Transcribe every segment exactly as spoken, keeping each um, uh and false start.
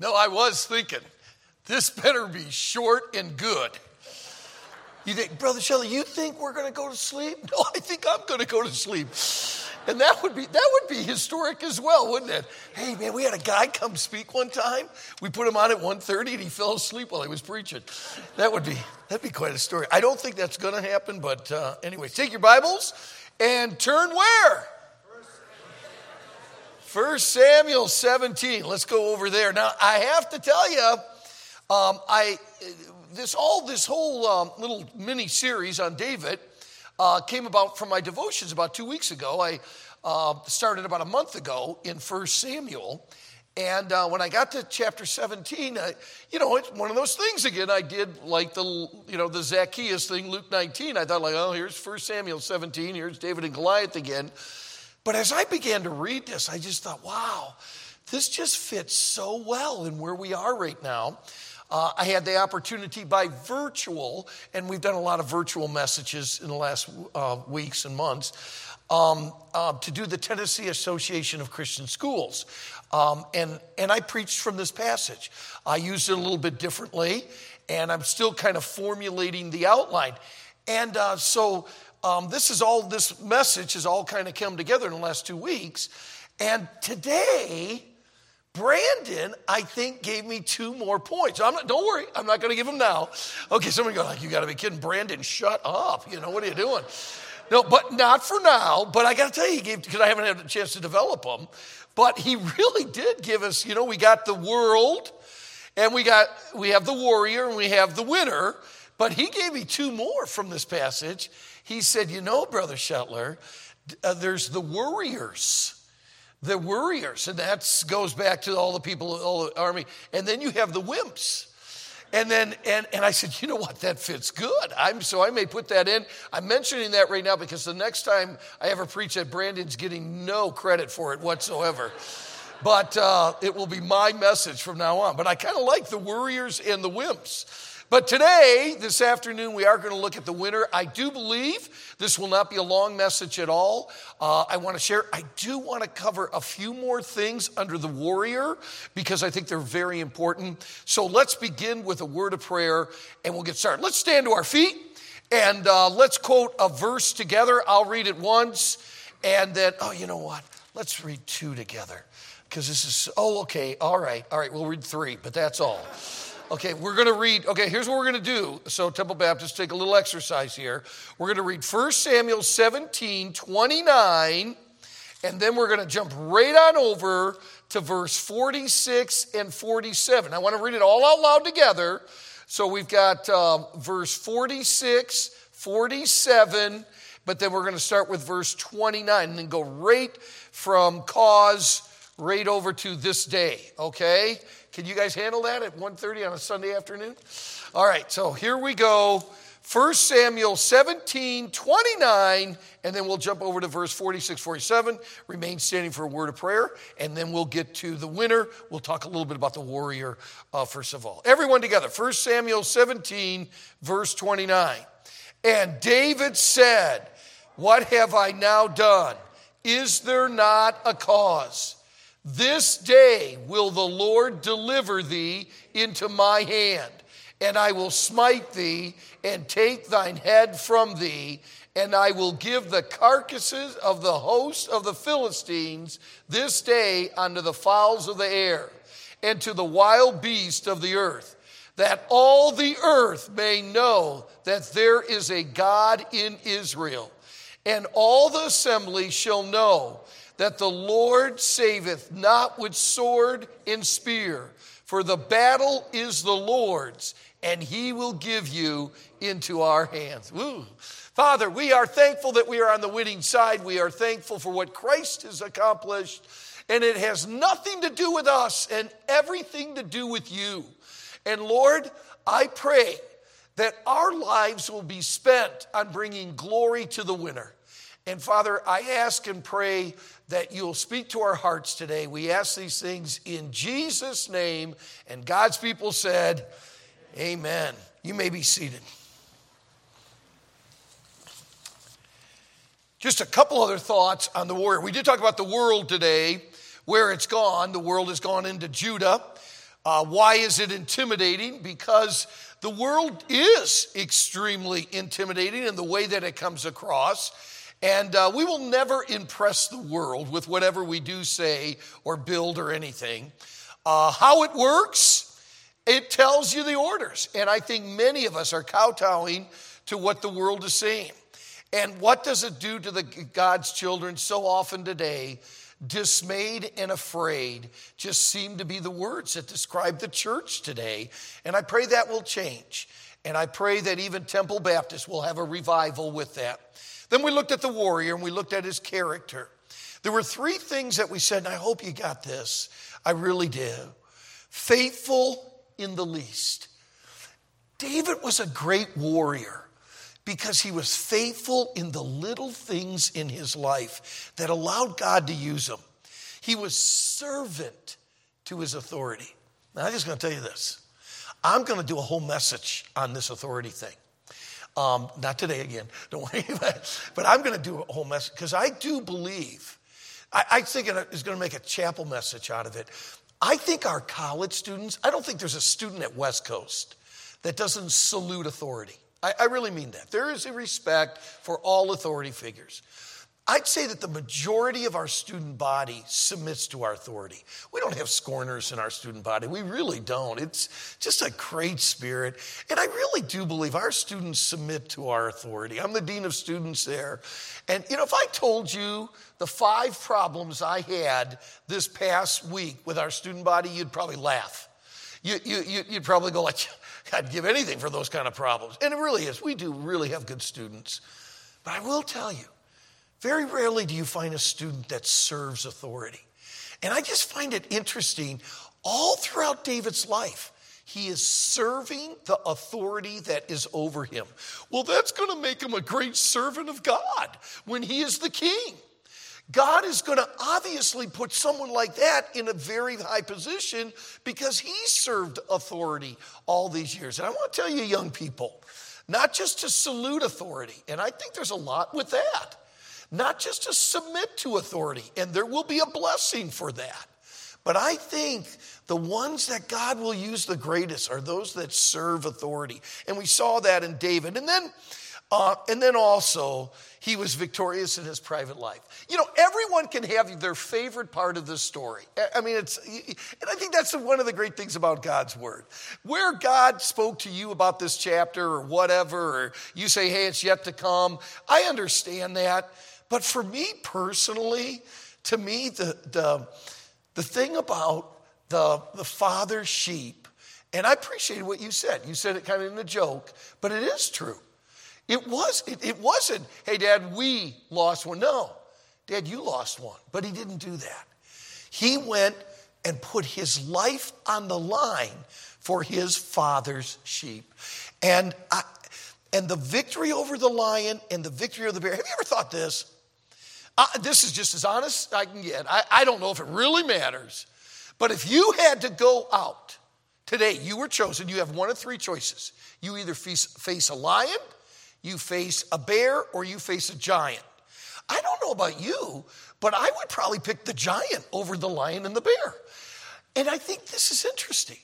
No, I was thinking, this better be short and good. You think, Brother Shelley, you think we're going to go to sleep? No, I think I'm going to go to sleep. And that would be that would be historic as well, wouldn't it? Hey, man, we had a guy come speak one time. We put him on at one thirty, and he fell asleep while he was preaching. That would be that'd be quite a story. I don't think that's going to happen, but uh, anyway, take your Bibles and turn where? First Samuel seventeen. Let's go over there. Now, I have to tell you, um, I this all this whole um, little mini series on David uh, came about from my devotions about two weeks ago. I uh, started about a month ago in First Samuel, and uh, when I got to chapter seventeen, I, you know, it's one of those things again. I did like the you know the Zacchaeus thing, Luke nineteen. I thought like, oh, here's First Samuel seventeen. Here's David and Goliath again. But as I began to read this, I just thought, wow, this just fits so well in where we are right now. Uh, I had the opportunity by virtual, and we've done a lot of virtual messages in the last uh, weeks and months, um, uh, to do the Tennessee Association of Christian Schools. Um, and, and I preached from this passage. I used it a little bit differently, and I'm still kind of formulating the outline. And uh, so... Um, this is all, this message has all kind of come together in the last two weeks. And today, Brandon, I think, gave me two more points. I'm not, don't worry, I'm not going to give them now. Okay, somebody go like, you got to be kidding. Brandon, shut up. You know, what are you doing? No, but not for now. But I got to tell you, he gave, because I haven't had a chance to develop them. But he really did give us, you know, we got the world, and we got, we have the warrior, and we have the winner. But he gave me two more from this passage. He said, you know, Brother Shetler, uh, there's the worriers, the worriers, and that goes back to all the people, all the army, and then you have the wimps. And then, and, and I said, you know what, that fits good. I'm so I may put that in. I'm mentioning that right now because the next time I ever preach that, Brandon's getting no credit for it whatsoever. But uh, it will be my message from now on. But I kind of like the worriers and the wimps. But today, this afternoon, we are going to look at the winner. I do believe this will not be a long message at all. Uh, I want to share, I do want to cover a few more things under the warrior because I think they're very important. So let's begin with a word of prayer and we'll get started. Let's stand to our feet and uh, let's quote a verse together. I'll read it once and then, oh, you know what? Let's read two together because this is, oh, okay, all right, all right, we'll read three, but that's all. Okay, we're going to read, okay, here's what we're going to do. So Temple Baptist, take a little exercise here. We're going to read First Samuel seventeen, twenty-nine, and then we're going to jump right on over to verse forty-six and forty-seven. I want to read it all out loud together. So we've got um, verse forty-six, forty-seven, but then we're going to start with verse twenty-nine and then go right from cause right over to this day, okay? Can you guys handle that at one thirty on a Sunday afternoon? All right, so here we go. First Samuel seventeen, twenty-nine, and then we'll jump over to verse forty-six, forty-seven. Remain standing for a word of prayer, and then we'll get to the winner. We'll talk a little bit about the warrior uh, first of all. Everyone together. First Samuel seventeen, verse twenty-nine. And David said, what have I now done? Is there not a cause? This day will the Lord deliver thee into my hand, and I will smite thee and take thine head from thee, and I will give the carcasses of the host of the Philistines this day unto the fowls of the air, and to the wild beasts of the earth, that all the earth may know that there is a God in Israel. And all the assembly shall know that the Lord saveth not with sword and spear, for the battle is the Lord's, and he will give you into our hands. Woo. Father, we are thankful that we are on the winning side. We are thankful for what Christ has accomplished, and it has nothing to do with us and everything to do with you. And Lord, I pray that our lives will be spent on bringing glory to the winner. And Father, I ask and pray that you'll speak to our hearts today. We ask these things in Jesus' name. And God's people said, amen. You may be seated. Just a couple other thoughts on the warrior. We did talk about the world today, where it's gone. The world has gone into Judah. Uh, why is it intimidating? Because the world is extremely intimidating in the way that it comes across. And uh, we will never impress the world with whatever we do say or build or anything. Uh, how it works, it tells you the orders. And I think many of us are kowtowing to what the world is saying. And what does it do to the God's children so often today? Dismayed and afraid just seem to be the words that describe the church today. And I pray that will change. And I pray that even Temple Baptist will have a revival with that. Then we looked at the warrior and we looked at his character. There were three things that we said, and I hope you got this. I really did. Faithful in the least. David was a great warrior because he was faithful in the little things in his life that allowed God to use him. He was servant to his authority. Now, I'm just going to tell you this. I'm going to do a whole message on this authority thing. Um, not today again, don't worry. But, but I'm going to do a whole message because I do believe, I, I think it is going to make a chapel message out of it. I think our college students, I don't think there's a student at West Coast that doesn't salute authority. I, I really mean that. There is a respect for all authority figures. I'd say that the majority of our student body submits to our authority. We don't have scorners in our student body. We really don't. It's just a great spirit. And I really do believe our students submit to our authority. I'm the dean of students there. And, you know, if I told you the five problems I had this past week with our student body, you'd probably laugh. You, you, you'd probably go like, I'd give anything for those kind of problems. And it really is. We do really have good students. But I will tell you, very rarely do you find a student that serves authority. And I just find it interesting, all throughout David's life, he is serving the authority that is over him. Well, that's going to make him a great servant of God when he is the king. God is going to obviously put someone like that in a very high position because he served authority all these years. And I want to tell you, young people, not just to salute authority, and I think there's a lot with that. Not just to submit to authority, and there will be a blessing for that. But I think the ones that God will use the greatest are those that serve authority. And we saw that in David. And then, uh, and then also, he was victorious in his private life. You know, everyone can have their favorite part of this story. I mean, it's, and I think that's one of the great things about God's word. Where God spoke to you about this chapter or whatever, or you say, hey, it's yet to come, I understand that. But for me personally, to me, the the, the thing about the, the father's sheep, and I appreciated what you said. You said it kind of in a joke, but it is true. It was, it, it wasn't, hey, Dad, we lost one. No, Dad, you lost one. But he didn't do that. He went and put his life on the line for his father's sheep. And I, and the victory over the lion and the victory over the bear. Have you ever thought this? Uh, this is just as honest as I can get. I, I don't know if it really matters. But if you had to go out today, you were chosen, you have one of three choices. You either face, face a lion, you face a bear, or you face a giant. I don't know about you, but I would probably pick the giant over the lion and the bear. And I think this is interesting.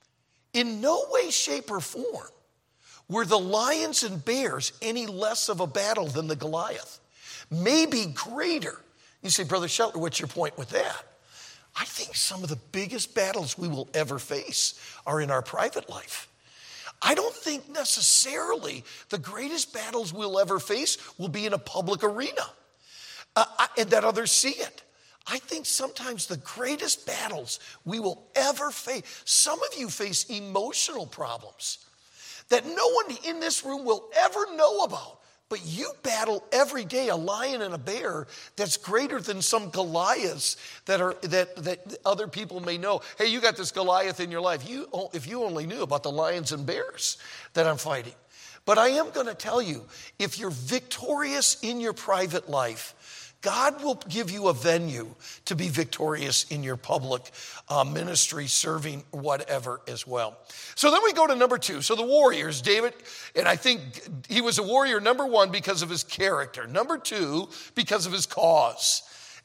In no way, shape, or form were the lions and bears any less of a battle than the Goliath. Maybe greater. You say, Brother Shelter, what's your point with that? I think some of the biggest battles we will ever face are in our private life. I don't think necessarily the greatest battles we'll ever face will be in a public arena uh, and that others see it. I think sometimes the greatest battles we will ever face, some of you face emotional problems that no one in this room will ever know about. But you battle every day a lion and a bear that's greater than some Goliaths that are that, that other people may know. Hey, you got this Goliath in your life. You, if you only knew about the lions and bears that I'm fighting. But I am going to tell you, if you're victorious in your private life, God will give you a venue to be victorious in your public uh, ministry, serving, whatever as well. So then we go to number two. So the warriors, David, and I think he was a warrior, number one, because of his character. Number two, because of his cause.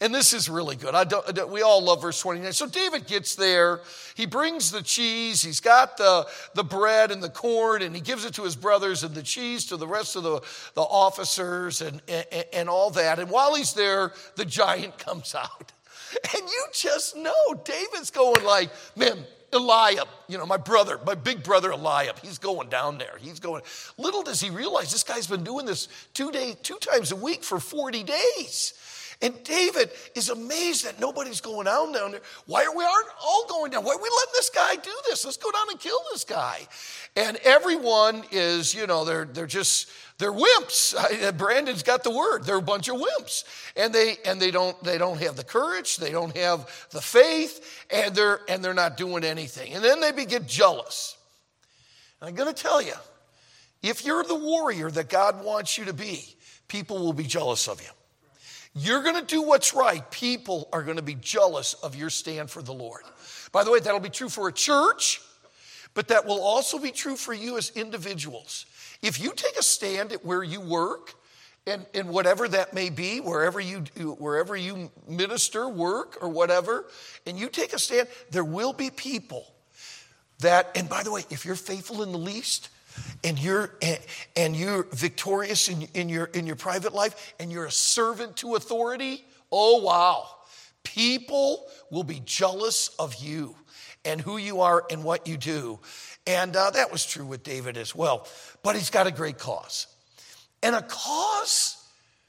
And this is really good. I don't, we all love verse twenty-nine. So David gets there. He brings the cheese. He's got the, the bread and the corn, and he gives it to his brothers, and the cheese to the rest of the, the officers and, and, and all that. And while he's there, the giant comes out. And you just know David's going like, man, Eliab, you know, my brother, my big brother Eliab, he's going down there. He's going. Little does he realize this guy's been doing this two day, two times a week for forty days. And David is amazed that nobody's going down down there. Why are we aren't all going down? Why are we letting this guy do this? Let's go down and kill this guy. And everyone is, you know, they're they're just they're wimps. Brandon's got the word. They're a bunch of wimps, and they and they don't they don't have the courage. They don't have the faith, and they're and they're not doing anything. And then they get jealous. And I'm going to tell you, if you're the warrior that God wants you to be, people will be jealous of you. You're going to do what's right. People are going to be jealous of your stand for the Lord. By the way, that'll be true for a church, but that will also be true for you as individuals. If you take a stand at where you work, and, and whatever that may be, wherever you wherever you minister, work, or whatever, and you take a stand, there will be people that, and by the way, if you're faithful in the least, and you're and, and you're victorious in, in your in your private life, and you're a servant to authority, oh wow, people will be jealous of you and who you are and what you do. And uh, that was true with David as well. But he's got a great cause, and a cause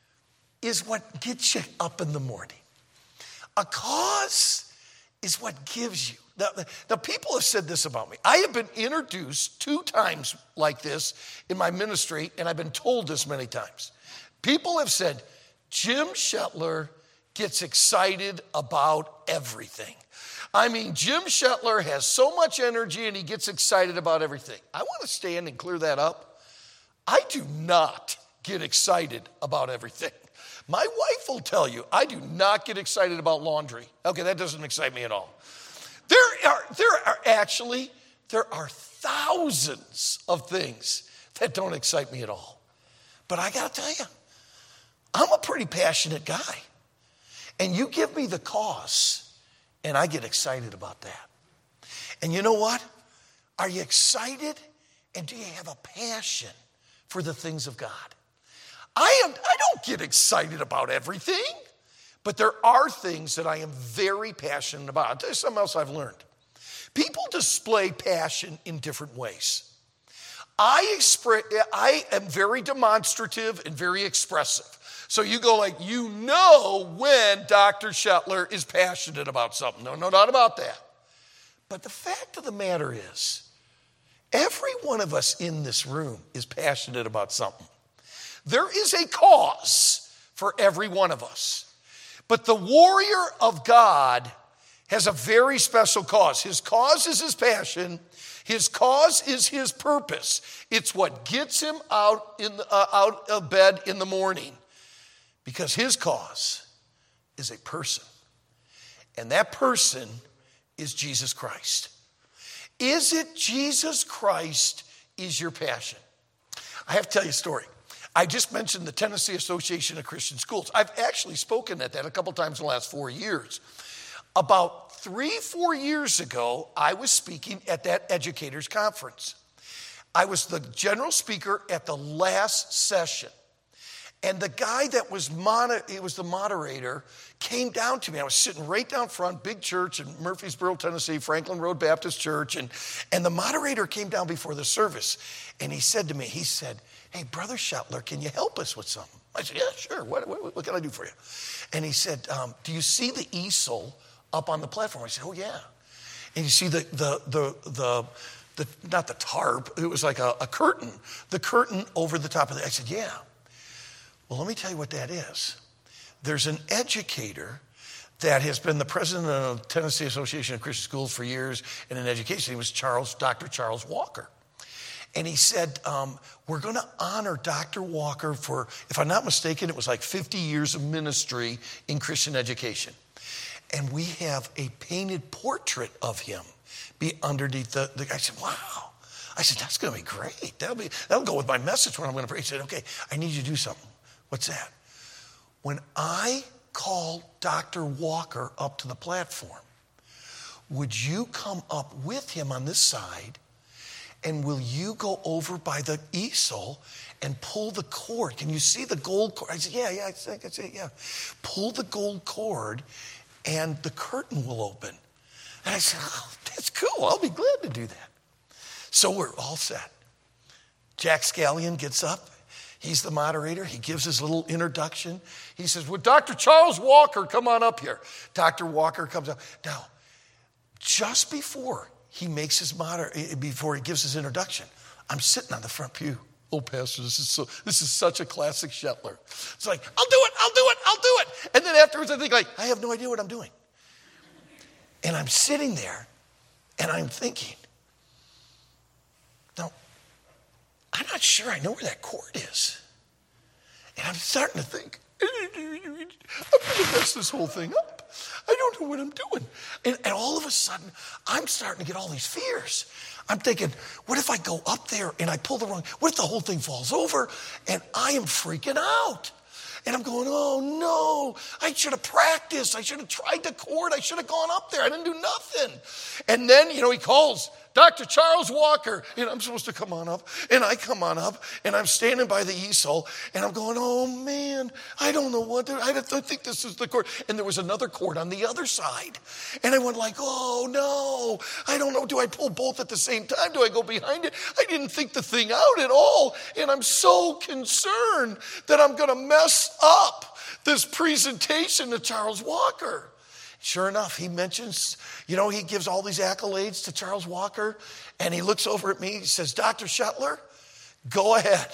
is what gets you up in the morning. A cause is what gives you. Now, now, people have said this about me. I have been introduced two times like this in my ministry, and I've been told this many times. People have said, Jim Shetler gets excited about everything. I mean, Jim Shetler has so much energy, and he gets excited about everything. I want to stand and clear that up. I do not get excited about everything. My wife will tell you, I do not get excited about laundry. Okay, that doesn't excite me at all. There are, there are actually, there are thousands of things that don't excite me at all. But I got to tell you, I'm a pretty passionate guy. And you give me the cause, and I get excited about that. And you know what? Are you excited? And do you have a passion for the things of God? I am. I don't get excited about everything. But there are things that I am very passionate about. I'll tell you something else I've learned. People display passion in different ways. I express, I am very demonstrative and very expressive. So you go like, you know when Doctor Shetler is passionate about something. No, no doubt about that. But the fact of the matter is, every one of us in this room is passionate about something. There is a cause for every one of us. But the warrior of God has a very special cause. His cause is his passion. His cause is his purpose. It's what gets him out, in the, uh, out of bed in the morning. Because his cause is a person. And that person is Jesus Christ. Is it Jesus Christ is your passion? I have to tell you a story. I just mentioned the Tennessee Association of Christian Schools. I've actually spoken at that a couple times in the last four years. About three, four years ago, I was speaking at that educators conference. I was the general speaker at the last session. And the guy that was, moder- he was the moderator came down to me. I was sitting right down front, big church in Murfreesboro, Tennessee, Franklin Road Baptist Church. And, and the moderator came down before the service. And he said to me, he said, hey, Brother Shetler, can you help us with something? I said, yeah, sure. What, what, what can I do for you? And he said, um, do you see the easel up on the platform? I said, oh, yeah. And you see the, the, the, the, the not the tarp, it was like a, a curtain, the curtain over the top of it. I said, yeah. Well, let me tell you what that is. There's an educator that has been the president of the Tennessee Association of Christian Schools for years and in education. He was Charles, Doctor Charles Walker. And he said, um, we're going to honor Doctor Walker for, if I'm not mistaken, it was like fifty years of ministry in Christian education. And we have a painted portrait of him be underneath the, the I said, wow. I said, that's going to be great. That'll be, that'll go with my message when I'm going to pray. He said, okay, I need you to do something. What's that? When I call Doctor Walker up to the platform. Would you come up with him on this side, and will you go over by the easel and pull the cord? Can you see the gold cord? I said, yeah, yeah, I think I said, yeah. Pull the gold cord, and the curtain will open. And I said, oh, that's cool. I'll be glad to do that. So we're all set. Jack Scallion gets up. He's the moderator. He gives his little introduction. He says, would Doctor Charles Walker come on up here? Doctor Walker comes up. Now, just before he makes his moder- before he gives his introduction, I'm sitting on the front pew. Oh, Pastor, this is so this is such a classic Shetler. It's like, I'll do it, I'll do it, I'll do it. And then afterwards I think like, I have no idea what I'm doing. And I'm sitting there and I'm thinking, now, I'm not sure I know where that cord is. And I'm starting to think, I'm going to mess this whole thing up. I don't know what I'm doing. And, and all of a sudden, I'm starting to get all these fears. I'm thinking, what if I go up there and I pull the wrong, what if the whole thing falls over? And I am freaking out. And I'm going, oh no, I should have practiced. I should have tried the cord. I should have gone up there. I didn't do nothing. And then, you know, he calls Doctor Charles Walker, and I'm supposed to come on up, and I come on up, and I'm standing by the easel, and I'm going, oh man, I don't know what, to, I don't think this is the cord. And there was another cord on the other side. And I went like, oh no, I don't know, do I pull both at the same time? Do I go behind it? I didn't think the thing out at all, and I'm so concerned that I'm gonna mess up this presentation to Charles Walker. Sure enough, he mentions, you know, he gives all these accolades to Charles Walker, and he looks over at me, he says, Doctor Shetler, go ahead.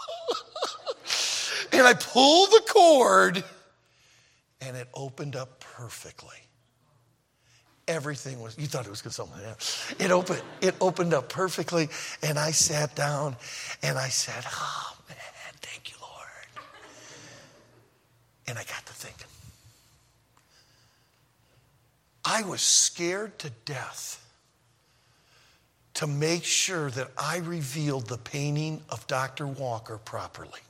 And I pull the cord, and it opened up perfectly. Everything was, you thought it was good something, yeah. It opened, it opened up perfectly, and I sat down, and I said, oh man, thank you, Lord. And I got to thinking. I was scared to death to make sure that I revealed the painting of Doctor Walker properly.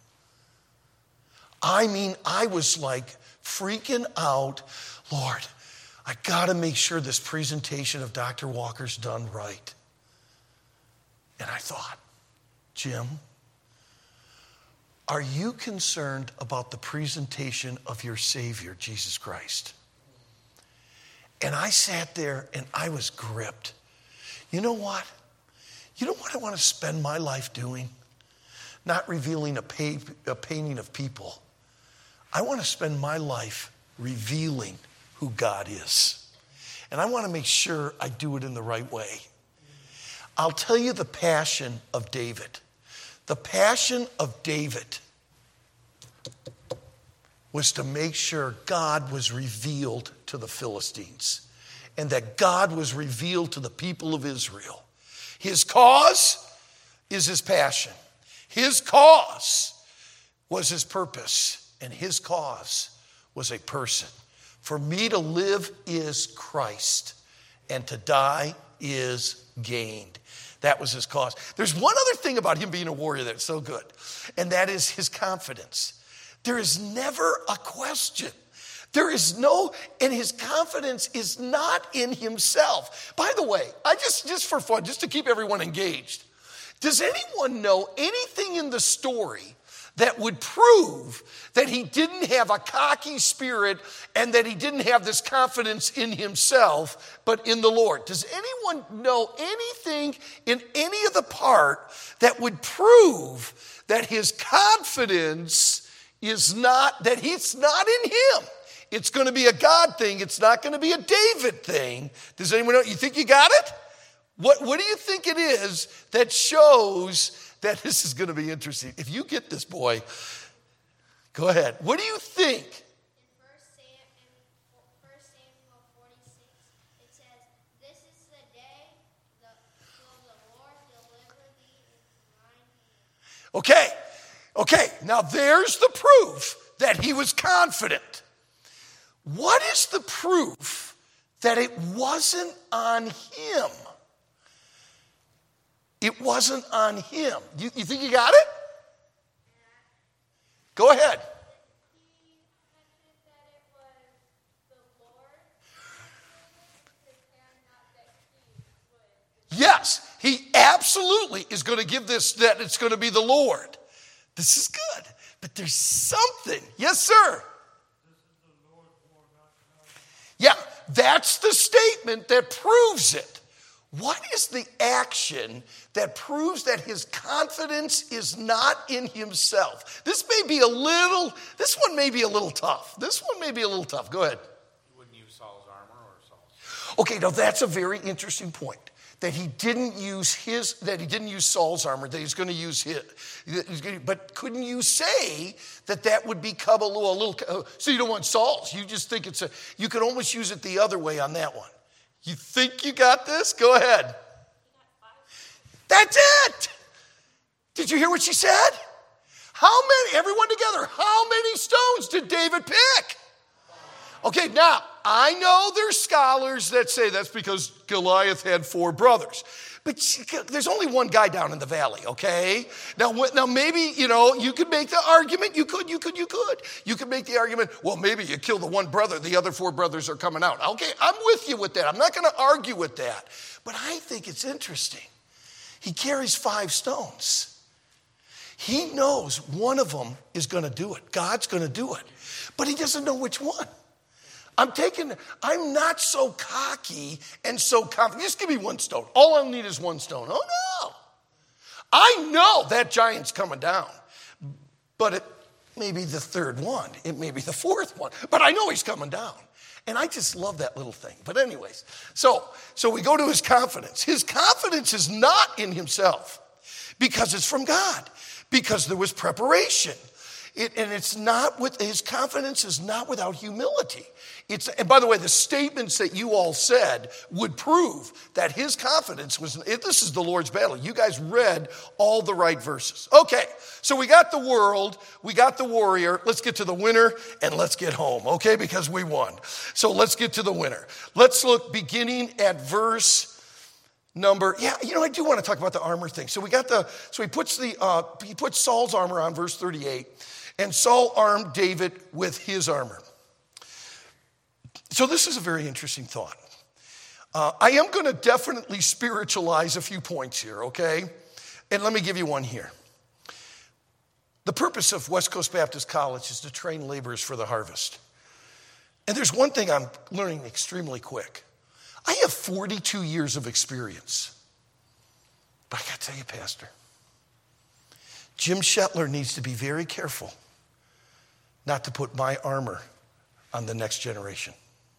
I mean, I was like freaking out. Lord, I got to make sure this presentation of Doctor Walker's done right. And I thought, Jim, are you concerned about the presentation of your Savior, Jesus Christ? And I sat there and I was gripped. You know what? You know what I want to spend my life doing? Not revealing a, pay, a painting of people. I want to spend my life revealing who God is. And I want to make sure I do it in the right way. I'll tell you the passion of David. The passion of David was to make sure God was revealed to the Philistines and that God was revealed to the people of Israel. His cause is his passion. His cause was his purpose, and his cause was a person. For me to live is Christ, and to die is gained. That was his cause. There's one other thing about him being a warrior that's so good, and that is his confidence. There is never a question. There is no, and his confidence is not in himself. By the way, I just, just for fun, just to keep everyone engaged, does anyone know anything in the story that would prove that he didn't have a cocky spirit and that he didn't have this confidence in himself, but in the Lord? Does anyone know anything in any of the part that would prove that his confidence is not, that it's not in him? It's going to be a God thing. It's not going to be a David thing. Does anyone know? You think you got it? What, what do you think it is that shows that this is going to be interesting? If you get this, boy, go ahead. What do you think? In First Samuel forty-six, it says, "This is the day that the Lord deliver thee into mine hand." Okay. Okay, now there's the proof that he was confident. What is the proof that it wasn't on him? It wasn't on him. You, you think you got it? Go ahead. He mentioned that it absolutely is going to give this, that it's going to be the Lord. This is good. But there's something. Yes, sir. Yeah, that's the statement that proves it. What is the action that proves that his confidence is not in himself? This may be a little, this one may be a little tough. This one may be a little tough. Go ahead. He wouldn't use Saul's armor or Saul's. Okay, now that's a very interesting point. That he didn't use his, that he didn't use Saul's armor, that he's going to use his. He's gonna, but couldn't you say that that would become a little, a little, so you don't want Saul's. You just think it's a, you could almost use it the other way on that one. You think you got this? Go ahead. That's it. Did you hear what she said? How many, everyone together, how many stones did David pick? Okay, now, I know there's scholars that say that's because Goliath had four brothers. But there's only one guy down in the valley, okay? Now, now maybe, you know, you could make the argument. You could, you could, you could. You could make the argument, well, maybe you kill the one brother. The other four brothers are coming out. Okay, I'm with you with that. I'm not going to argue with that. But I think it's interesting. He carries five stones. He knows one of them is going to do it. God's going to do it. But he doesn't know which one. I'm taking, I'm not so cocky and so confident. Just give me one stone. All I need is one stone. Oh, no. I know that giant's coming down. But it may be the third one. It may be the fourth one. But I know he's coming down. And I just love that little thing. But anyways, so, so we go to his confidence. His confidence is not in himself because it's from God. Because there was preparation. It, and it's not with, his confidence is not without humility. It's, and by the way, the statements that you all said would prove that his confidence was, this is the Lord's battle. You guys read all the right verses. Okay, so we got the world, we got the warrior. Let's get to the winner and let's get home, okay, because we won. So let's get to the winner. Let's look beginning at verse number, yeah, you know, I do want to talk about the armor thing. So we got the, so he puts the, uh, he puts Saul's armor on, verse thirty-eight, and Saul armed David with his armor. So this is a very interesting thought. Uh, I am going to definitely spiritualize a few points here, okay? And let me give you one here. The purpose of West Coast Baptist College is to train laborers for the harvest. And there's one thing I'm learning extremely quick. I have forty-two years of experience. But I got to tell you, Pastor, Jim Shetler needs to be very careful not to put my armor on the next generation.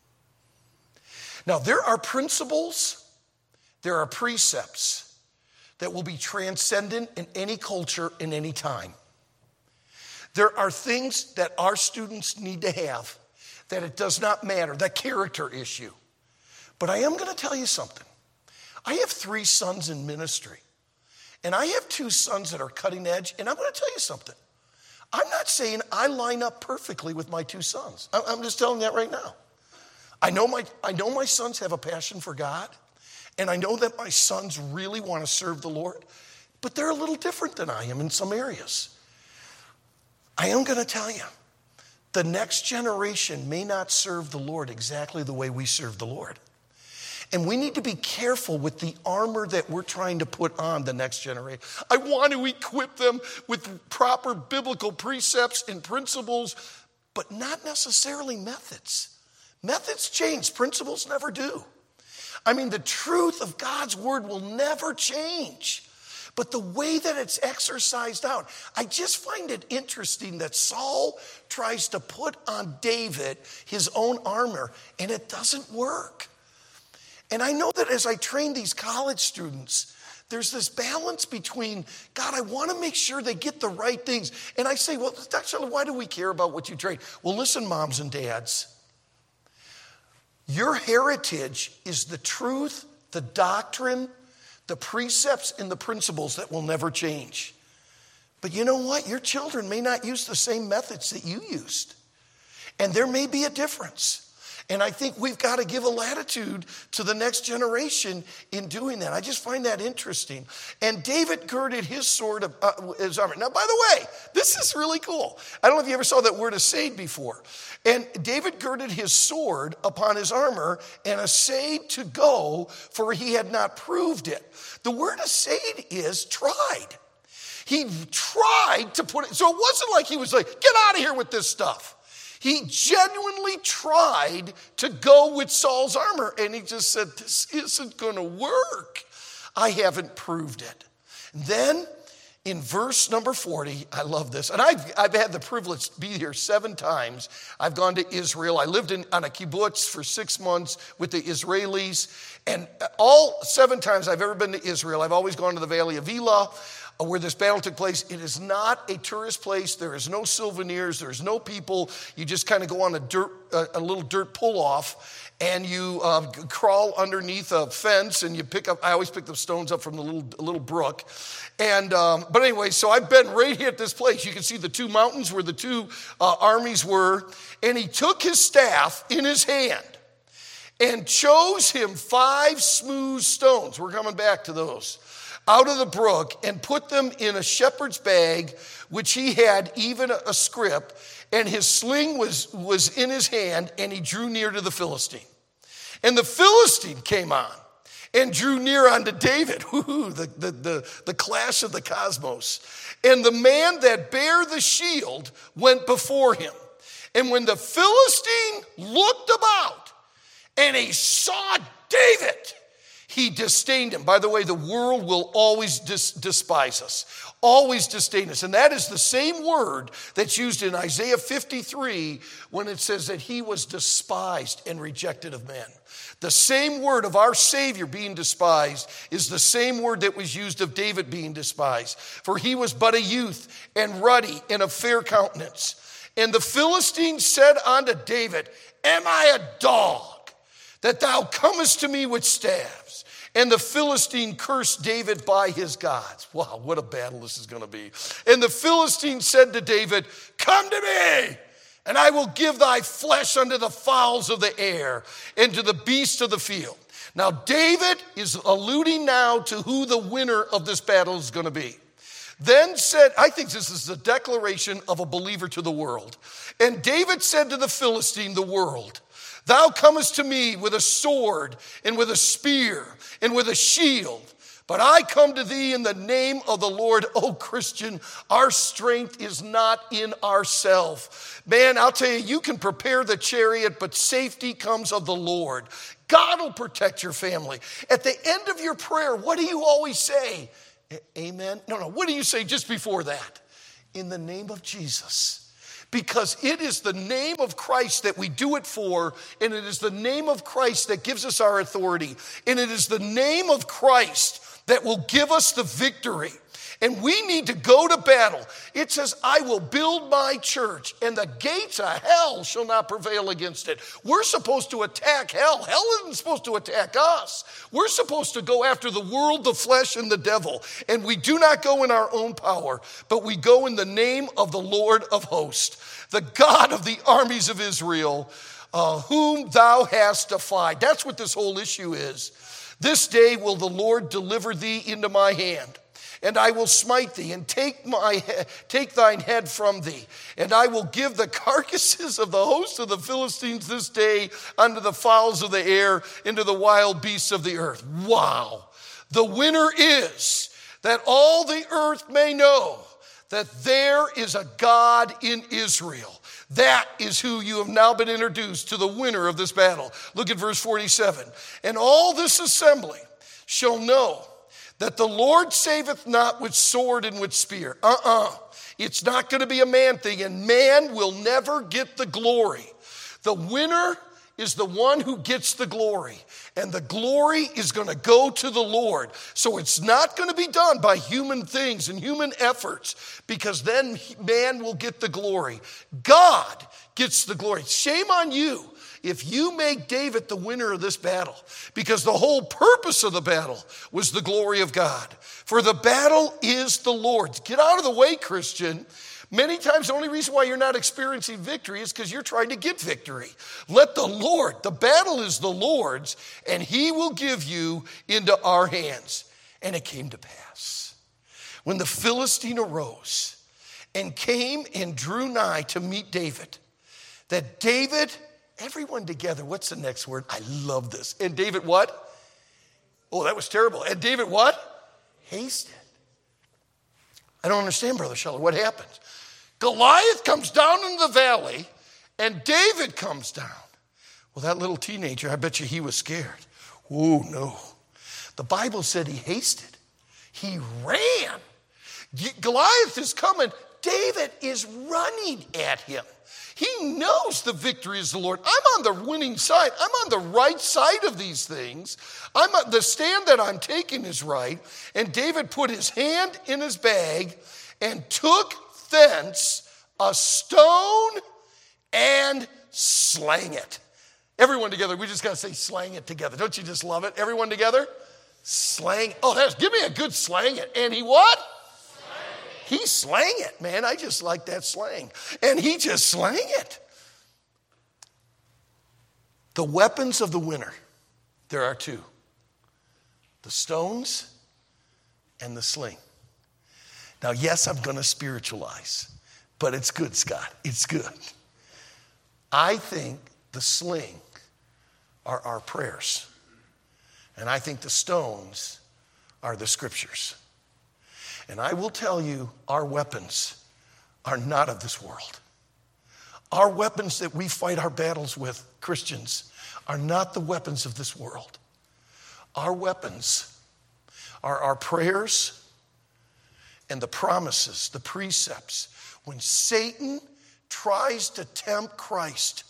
Now, there are principles, there are precepts that will be transcendent in any culture, in any time. There are things that our students need to have that it does not matter, that character issue. But I am going to tell you something. I have three sons in ministry, and I have two sons that are cutting edge, and I'm going to tell you something. I'm not saying I line up perfectly with my two sons. I'm just telling you that right now. I know my I know my sons have a passion for God, and I know that my sons really want to serve the Lord, but they're a little different than I am in some areas. I am going to tell you, the next generation may not serve the Lord exactly the way we serve the Lord. And we need to be careful with the armor that we're trying to put on the next generation. I want to equip them with proper biblical precepts and principles, but not necessarily methods. Methods change, principles never do. I mean, the truth of God's word will never change. But the way that it's exercised out, I just find it interesting that Saul tries to put on David his own armor, and it doesn't work. And I know that as I train these college students, there's this balance between, God, I want to make sure they get the right things. And I say, well, Doctor Shetler, why do we care about what you train? Well, listen, moms and dads. Your heritage is the truth, the doctrine, the precepts, and the principles that will never change. But you know what? Your children may not use the same methods that you used. And there may be a difference. And I think we've got to give a latitude to the next generation in doing that. I just find that interesting. And David girded his sword of uh, his armor. Now, by the way, this is really cool. I don't know if you ever saw that word assayed before. And David girded his sword upon his armor and assayed to go, for he had not proved it. The word assayed is tried. He tried to put it, so it wasn't like he was like, get out of here with this stuff. He genuinely tried to go with Saul's armor, and he just said, this isn't going to work. I haven't proved it. And then in verse number forty, I love this, and I've, I've had the privilege to be here seven times. I've gone to Israel. I lived in, on a kibbutz for six months with the Israelis, and all seven times I've ever been to Israel, I've always gone to the Valley of Elah, where this battle took place. It is not a tourist place. There is no souvenirs. There's no people. You just kind of go on a dirt, a, a little dirt pull-off, and you uh, crawl underneath a fence, and you pick up, I always pick the stones up from the little, little brook. And, um, but anyway, so I've been right here at this place. You can see the two mountains where the two uh, armies were. And he took his staff in his hand and chose him five smooth stones. We're coming back to those. Out of the brook, and put them in a shepherd's bag, which he had even a scrip, and his sling was, was in his hand, and he drew near to the Philistine. And the Philistine came on and drew near unto David. Ooh, the, the, the, the clash of the cosmos. And the man that bare the shield went before him. And when the Philistine looked about, and he saw David, he disdained him. By the way, the world will always dis- despise us, always disdain us. And that is the same word that's used in Isaiah fifty-three when it says that he was despised and rejected of men. The same word of our Savior being despised is the same word that was used of David being despised. For he was but a youth and ruddy and of fair countenance. And the Philistine said unto David, am I a dog that thou comest to me with staves? And the Philistine cursed David by his gods. Wow, what a battle this is going to be. And the Philistine said to David, come to me, and I will give thy flesh unto the fowls of the air and to the beasts of the field. Now, David is alluding now to who the winner of this battle is going to be. Then said, I think this is the declaration of a believer to the world. And David said to the Philistine, the world, thou comest to me with a sword and with a spear and with a shield, but I come to thee in the name of the Lord. Oh, Christian, our strength is not in ourselves. Man, I'll tell you, you can prepare the chariot, but safety comes of the Lord. God will protect your family. At the end of your prayer, what do you always say? Amen? No, no, what do you say just before that? In the name of Jesus. Because it is the name of Christ that we do it for, and it is the name of Christ that gives us our authority, and it is the name of Christ that will give us the victory. And we need to go to battle. It says, I will build my church, and the gates of hell shall not prevail against it. We're supposed to attack hell. Hell isn't supposed to attack us. We're supposed to go after the world, the flesh, and the devil. And we do not go in our own power, but we go in the name of the Lord of hosts, the God of the armies of Israel, uh, whom thou hast defied. That's what this whole issue is. This day will the Lord deliver thee into my hand. And I will smite thee, and take my take thine head from thee. And I will give the carcasses of the host of the Philistines this day unto the fowls of the air, into the wild beasts of the earth. Wow. The winner is that all the earth may know that there is a God in Israel. That is who you have now been introduced to, the winner of this battle. Look at verse forty-seven. And all this assembly shall know that the Lord saveth not with sword and with spear. Uh-uh. It's not going to be a man thing, and man will never get the glory. The winner is the one who gets the glory, and the glory is going to go to the Lord. So it's not going to be done by human things and human efforts, because then man will get the glory. God gets the glory. Shame on you if you make David the winner of this battle, because the whole purpose of the battle was the glory of God. For the battle is the Lord's. Get out of the way, Christian. Many times the only reason why you're not experiencing victory is because you're trying to get victory. Let the Lord, the battle is the Lord's, and he will give you into our hands. And it came to pass, when the Philistine arose and came and drew nigh to meet David, that David, everyone together, what's the next word? I love this. And David what? Oh, that was terrible. And David what? Hasted. I don't understand, Brother Scheller. What happens? Goliath comes down in the valley, and David comes down. Well, that little teenager, I bet you he was scared. Oh, no. The Bible said he hasted. He ran. Goliath is coming. David is running at him. He knows the victory is the Lord. I'm on the winning side. I'm on the right side of these things. I'm on, the stand that I'm taking is right. And David put his hand in his bag and took thence a stone and slang it. Everyone together, we just got to say slang it together. Don't you just love it? Everyone together? Slang. Oh, that's, give me a good slang it. And he what? He slang it, man. I just like that slang. And he just slang it. The weapons of the winner, there are two. The stones and the sling. Now, yes, I'm going to spiritualize, but it's good, Scott. It's good. I think the sling are our prayers. And I think the stones are the scriptures. And I will tell you, our weapons are not of this world. Our weapons that we fight our battles with, Christians, are not the weapons of this world. Our weapons are our prayers and the promises, the precepts. When Satan tries to tempt Christ,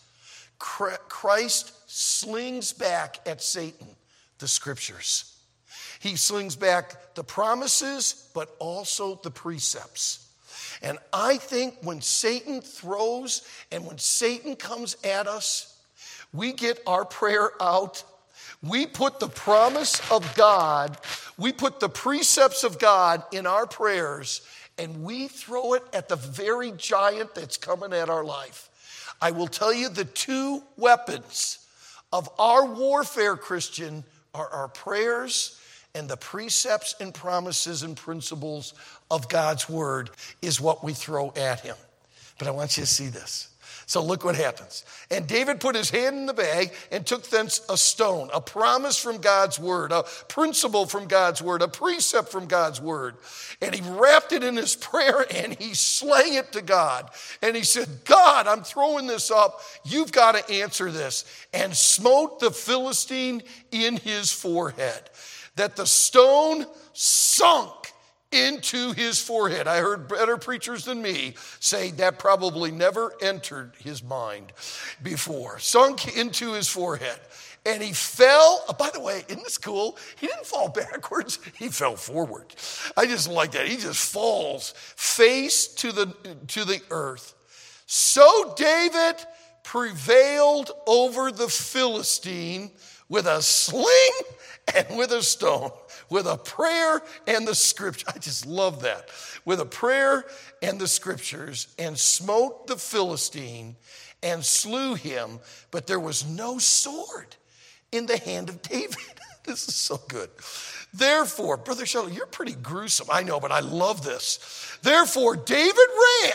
Christ slings back at Satan the scriptures. He slings back the promises, but also the precepts. And I think when Satan throws and when Satan comes at us, we get our prayer out. We put the promise of God, we put the precepts of God in our prayers, and we throw it at the very giant that's coming at our life. I will tell you the two weapons of our warfare, Christian, are our prayers and the precepts and promises and principles of God's word is what we throw at him. But I want you to see this. So look what happens. And David put his hand in the bag and took thence a stone, a promise from God's word, a principle from God's word, a precept from God's word. And he wrapped it in his prayer and he slang it to God. And he said, God, I'm throwing this up. You've got to answer this. And smote the Philistine in his forehead, that the stone sunk into his forehead. I heard better preachers than me say that probably never entered his mind before. Sunk into his forehead. And he fell. Oh, by the way, isn't this cool? He didn't fall backwards. He fell forward. I just like that. He just falls face to the, to the earth. So David prevailed over the Philistine with a sling and with a stone, with a prayer and the scripture. I just love that. With a prayer and the scriptures, and smote the Philistine and slew him, but there was no sword in the hand of David. This is so good. Therefore, Brother Scheller, you're pretty gruesome. I know, but I love this. Therefore, David ran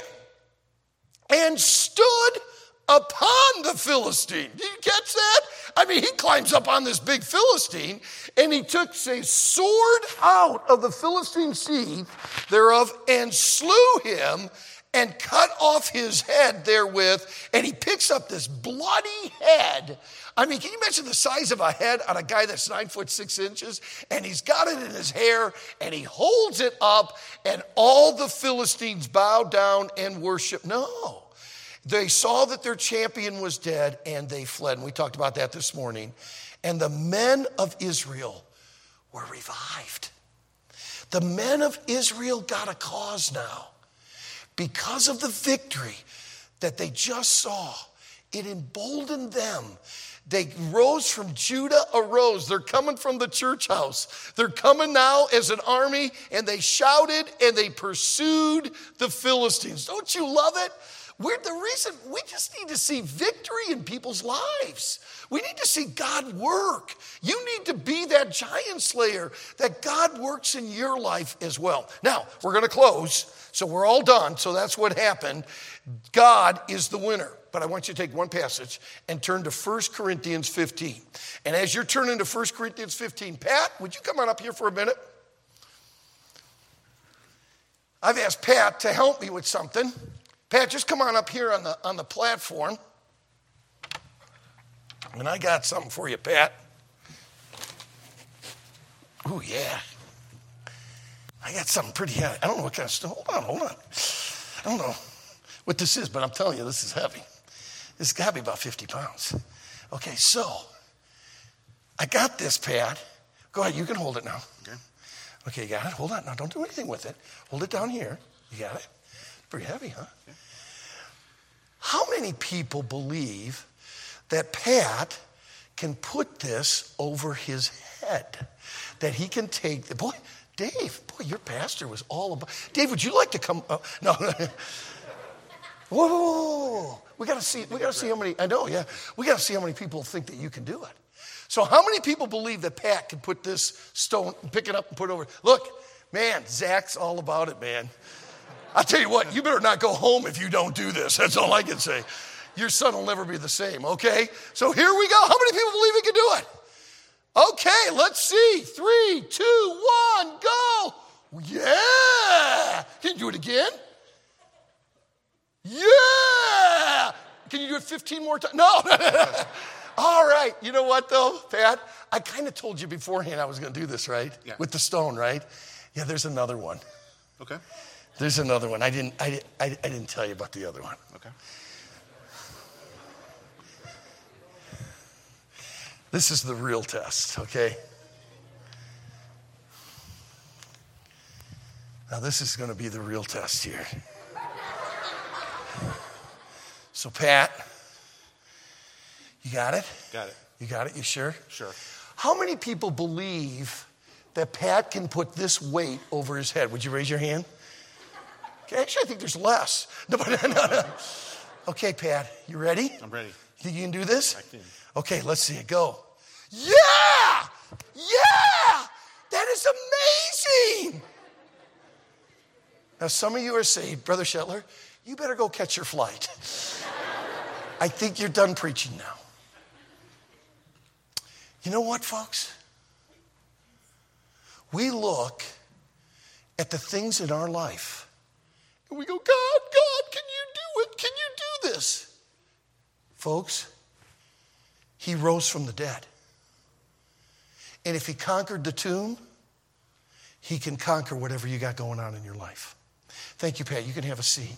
and stood upon the Philistine. Did you catch that? I mean, he climbs up on this big Philistine, and he took a sword out of the Philistine seed thereof and slew him and cut off his head therewith. And he picks up this bloody head. I mean, can you imagine the size of a head on a guy that's nine foot six inches? And he's got it in his hair, and he holds it up, and all the Philistines bow down and worship. No. They saw that their champion was dead, and they fled. And we talked about that this morning. And the men of Israel were revived. The men of Israel got a cause now. Because of the victory that they just saw, it emboldened them. They rose from Judah, arose. They're coming from the church house. They're coming now as an army, and they shouted and they pursued the Philistines. Don't you love it? We're the reason we just need to see victory in people's lives. We need to see God work. You need to be that giant slayer that God works in your life as well. Now, we're going to close, so we're all done. So that's what happened. God is the winner. But I want you to take one passage and turn to First Corinthians fifteen. And as you're turning to First Corinthians fifteen, Pat, would you come on up here for a minute? I've asked Pat to help me with something. Pat, just come on up here on the, on the platform. And I got something for you, Pat. Oh, yeah. I got something pretty heavy. I don't know what kind of stuff. Hold on, hold on. I don't know what this is, but I'm telling you, this is heavy. This has got to be about fifty pounds. Okay, so I got this, Pat. Go ahead, you can hold it now. Okay. Okay, you got it? Hold on. Now, don't do anything with it. Hold it down here. You got it? Pretty heavy, huh? Okay. How many people believe that Pat can put this over his head? That he can take the, boy, Dave, boy, your pastor was all about, Dave, would you like to come, uh, no, whoa, whoa, whoa, we got to see, we got to see how many, I know, yeah, we got to see how many people think that you can do it. So how many people believe that Pat can put this stone, pick it up and put it over? Look, man, Zach's all about it, man. I'll tell you what, you better not go home if you don't do this. That's all I can say. Your son will never be the same, okay? So here we go. How many people believe he can do it? Okay, let's see. Three, two, one, go. Yeah. Can you do it again? Yeah. Can you do it fifteen more times? No. All right. You know what, though, Pat? I kind of told you beforehand I was going to do this, right? Yeah. With the stone, right? Yeah, there's another one. Okay. There's another one. I didn't, I, I, I didn't tell you about the other one. Okay. This is the real test, okay? Now, this is going to be the real test here. So, Pat, you got it? Got it. You got it? You sure? Sure. How many people believe that Pat can put this weight over his head? Would you raise your hand? Okay, actually, I think there's less. No, no, no, no. Okay, Pat, you ready? I'm ready. You think you can do this? I can. Okay, let's see it go. Yeah! Yeah! That is amazing! Now, some of you are saying, Brother Shetler, you better go catch your flight. I think you're done preaching now. You know what, folks? We look at the things in our life, and we go, God, God, can you do it? Can you do this? Folks, he rose from the dead. And if he conquered the tomb, he can conquer whatever you got going on in your life. Thank you, Pat. You can have a seat.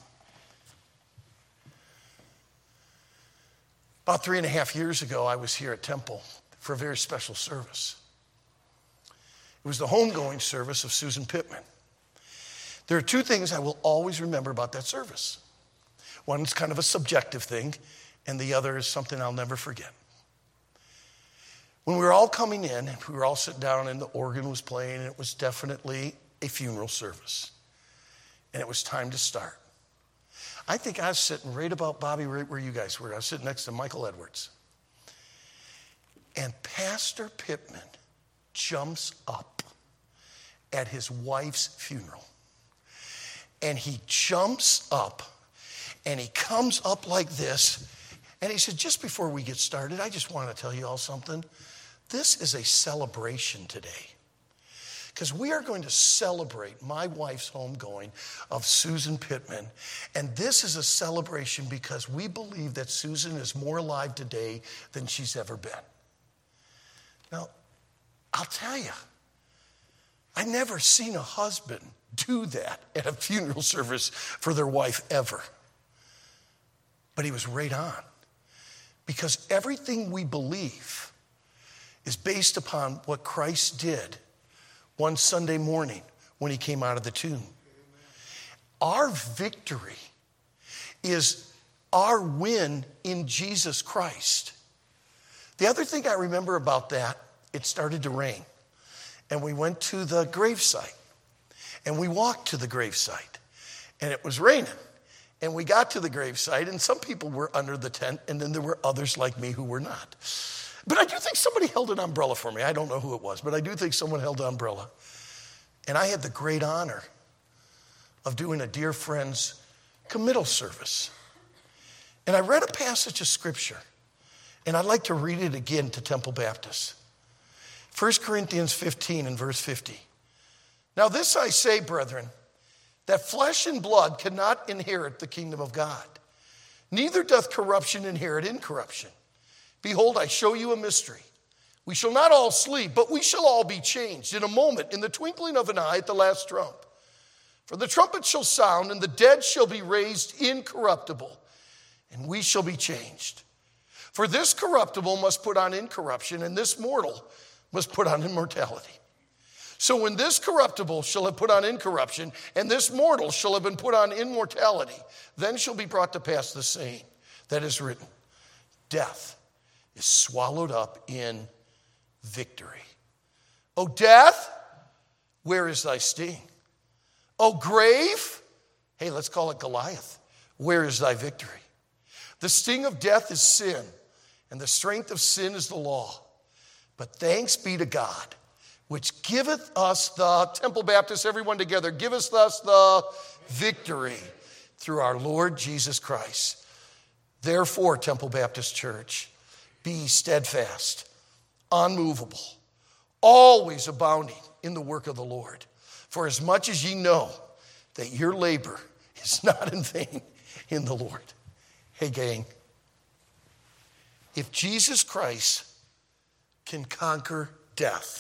About three and a half years ago, I was here at Temple for a very special service. It was the homegoing service of Susan Pittman. There are two things I will always remember about that service. One is kind of a subjective thing, and the other is something I'll never forget. When we were all coming in, and we were all sitting down, and the organ was playing, and it was definitely a funeral service. And it was time to start. I think I was sitting right about, Bobby, right where you guys were. I was sitting next to Michael Edwards. And Pastor Pittman jumps up at his wife's funeral. And he jumps up, and he comes up like this. And he said, just before we get started, I just want to tell you all something. This is a celebration today. Because we are going to celebrate my wife's homegoing of Susan Pittman. And this is a celebration because we believe that Susan is more alive today than she's ever been. Now, I'll tell you, I've never seen a husband do that at a funeral service for their wife ever. But he was right on. Because everything we believe is based upon what Christ did one Sunday morning when he came out of the tomb. Our victory is our win in Jesus Christ. The other thing I remember about that, it started to rain. And we went to the gravesite. And we walked to the gravesite. And it was raining. And we got to the gravesite, and some people were under the tent, and then there were others like me who were not. But I do think somebody held an umbrella for me. I don't know who it was, but I do think someone held an umbrella. And I had the great honor of doing a dear friend's committal service. And I read a passage of scripture, and I'd like to read it again to Temple Baptist. First Corinthians fifteen and verse fifty. Now this I say, brethren, that flesh and blood cannot inherit the kingdom of God. Neither doth corruption inherit incorruption. Behold, I show you a mystery. We shall not all sleep, but we shall all be changed in a moment, in the twinkling of an eye at the last trump. For the trumpet shall sound, and the dead shall be raised incorruptible, and we shall be changed. For this corruptible must put on incorruption, and this mortal must put on immortality. So when this corruptible shall have put on incorruption, and this mortal shall have been put on immortality, then shall be brought to pass the saying that is written, death is swallowed up in victory. O death, where is thy sting? O grave, hey, let's call it Goliath, where is thy victory? The sting of death is sin, and the strength of sin is the law. But thanks be to God, which giveth us the, Temple Baptist, everyone together, giveth us the victory through our Lord Jesus Christ. Therefore, Temple Baptist Church, be steadfast, unmovable, always abounding in the work of the Lord. For as much as ye know that your labor is not in vain in the Lord. Hey, gang, if Jesus Christ can conquer death,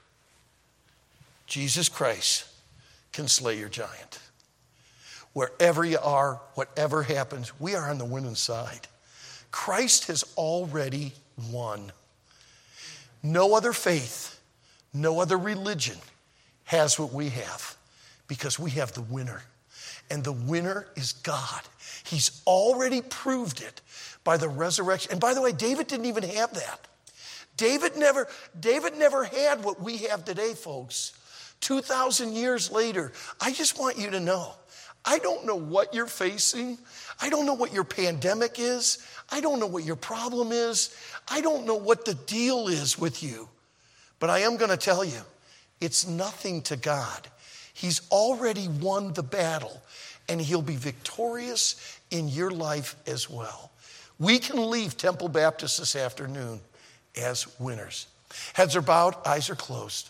Jesus Christ can slay your giant. Wherever you are, whatever happens, we are on the winning side. Christ has already won. No other faith, no other religion has what we have, because we have the winner. And the winner is God. He's already proved it by the resurrection. And by the way, David didn't even have that. David never, David never had what we have today, folks. two thousand years later, I just want you to know, I don't know what you're facing. I don't know what your pandemic is. I don't know what your problem is. I don't know what the deal is with you. But I am going to tell you, it's nothing to God. He's already won the battle, and he'll be victorious in your life as well. We can leave Temple Baptist this afternoon as winners. Heads are bowed, eyes are closed.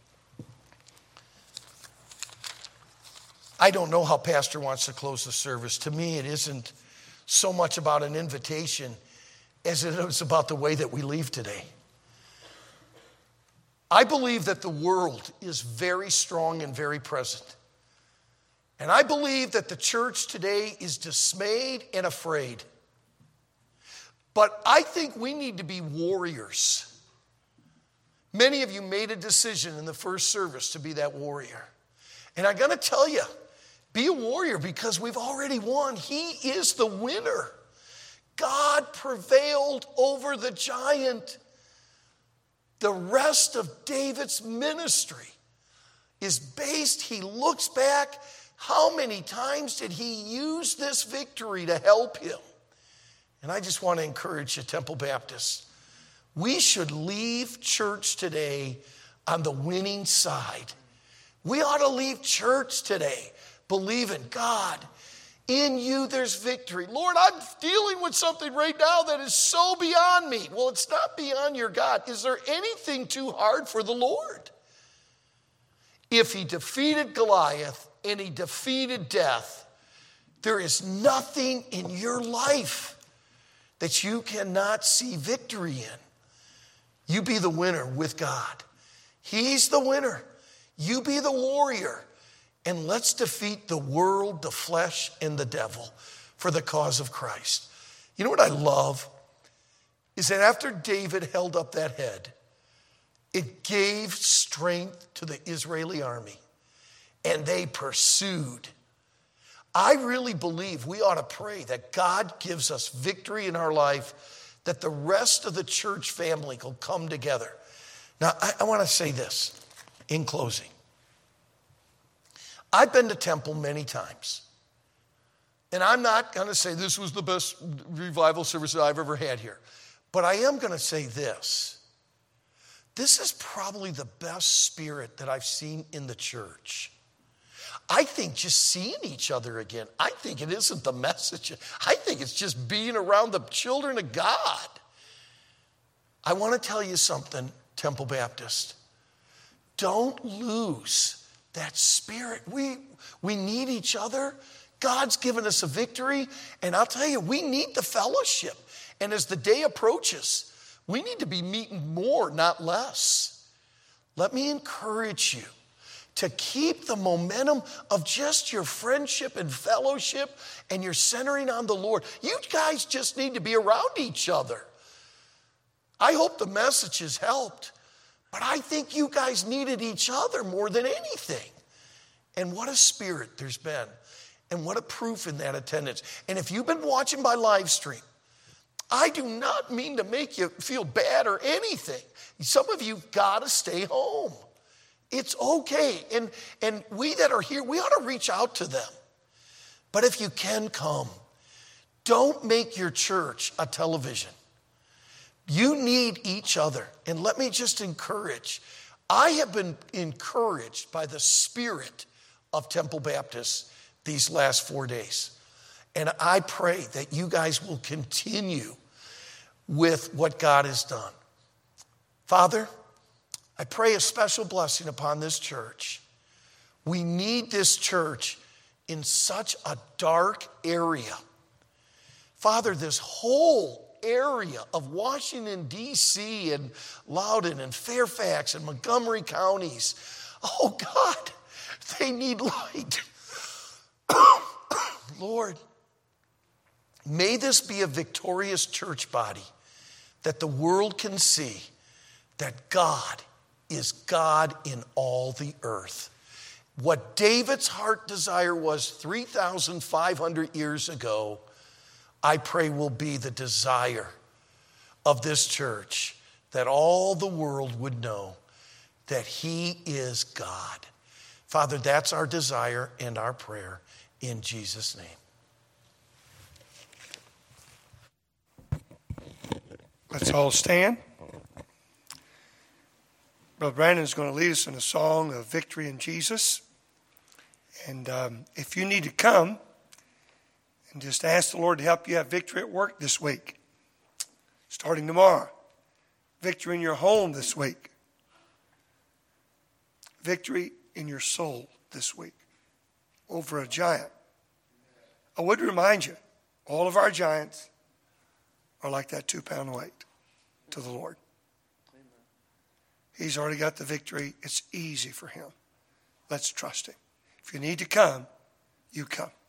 I don't know how Pastor wants to close the service. To me, it isn't so much about an invitation as it is about the way that we leave today. I believe that the world is very strong and very present. And I believe that the church today is dismayed and afraid. But I think we need to be warriors. Many of you made a decision in the first service to be that warrior. And I'm going to tell you, be a warrior because we've already won. He is the winner. God prevailed over the giant. The rest of David's ministry is based, he looks back, how many times did he use this victory to help him? And I just want to encourage you, Temple Baptist, we should leave church today on the winning side. We ought to leave church today believing, God, in you there's victory. Lord, I'm dealing with something right now that is so beyond me. Well, it's not beyond your God. Is there anything too hard for the Lord? If he defeated Goliath and he defeated death, there is nothing in your life that you cannot see victory in. You be the winner with God. He's the winner. You be the warrior. And let's defeat the world, the flesh, and the devil for the cause of Christ. You know what I love? Is that after David held up that head, it gave strength to the Israeli army. And they pursued. I really believe we ought to pray that God gives us victory in our life that the rest of the church family will come together. Now, I, I want to say this in closing. I've been to Temple many times. And I'm not going to say this was the best revival service that I've ever had here. But I am going to say this. This is probably the best spirit that I've seen in the church. I think just seeing each other again, I think it isn't the message. I think it's just being around the children of God. I want to tell you something, Temple Baptist. Don't lose that spirit. We, we need each other. God's given us a victory. And I'll tell you, we need the fellowship. And as the day approaches, we need to be meeting more, not less. Let me encourage you to keep the momentum of just your friendship and fellowship and your centering on the Lord. You guys just need to be around each other. I hope the message has helped, but I think you guys needed each other more than anything. And what a spirit there's been, and what a proof in that attendance. And if you've been watching by live stream, I do not mean to make you feel bad or anything. Some of you got to stay home. It's okay. And, and we that are here, we ought to reach out to them. But if you can come, don't make your church a television. You need each other. And let me just encourage. I have been encouraged by the spirit of Temple Baptist these last four days. And I pray that you guys will continue with what God has done. Father, I pray a special blessing upon this church. We need this church in such a dark area. Father, this whole area of Washington, D C and Loudoun and Fairfax and Montgomery counties, oh God, they need light. Lord, may this be a victorious church body that the world can see that God is God in all the earth. What David's heart desire was three thousand five hundred years ago, I pray will be the desire of this church, that all the world would know that He is God. Father, that's our desire and our prayer in Jesus' name. Let's all stand. Brother Brandon is going to lead us in a song of victory in Jesus. And um, if you need to come and just ask the Lord to help you have victory at work this week, starting tomorrow, victory in your home this week, victory in your soul this week over a giant. I would remind you, all of our giants are like that two-pound weight to the Lord. Amen. He's already got the victory. It's easy for Him. Let's trust Him. If you need to come, you come.